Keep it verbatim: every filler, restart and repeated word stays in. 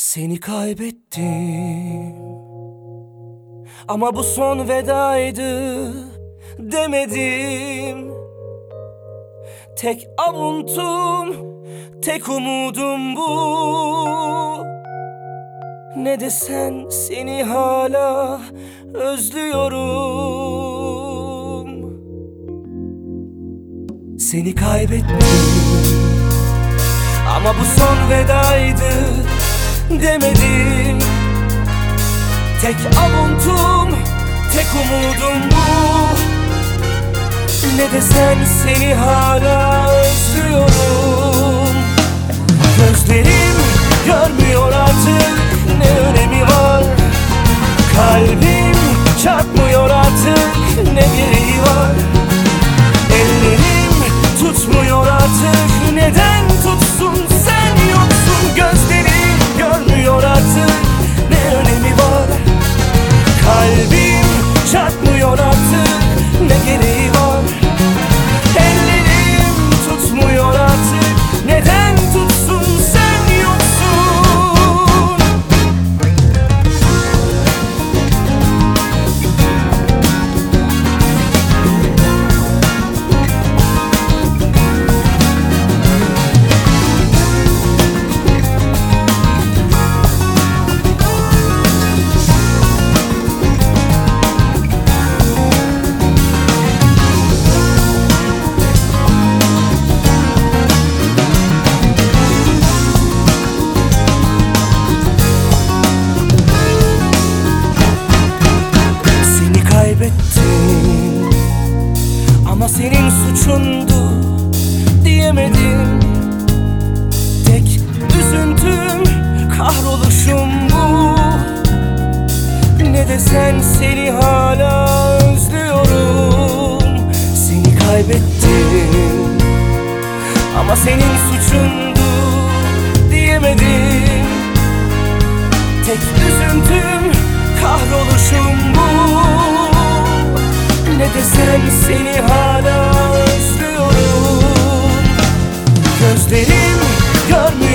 Seni kaybettim ama bu son vedaydı demedim. Tek avuntum, tek umudum bu. Ne desen seni hala özlüyorum. Seni kaybettim ama bu son vedaydı demedim. Tek avuntum, tek umudum bu. Ne desen seni hala özlüyorum. Gözlerim görmüyor artık, ne önemi var? Kalbim çarpmıyor artık, ne gereği var? Ellerim tutmuyor artık, neden tutsun? Sen yoksun. Gözlerim görmüyor artık, ne önemi var? Kalbim çarpmıyor artık, ne gereği var? Ellerim tutmuyor artık, neden tutsun? Sen yoksun. Kaybettim ama senin suçundu diyemedim. Tek üzüntüm, kahroluşum bu. Ne desen seni hala özlüyorum. Seni kaybettim ama senin suçundu diyemedim. Tek üzüntüm, kahroluşum bu. Ne desem seni hala özlüyorum. Gözlerim görmüyor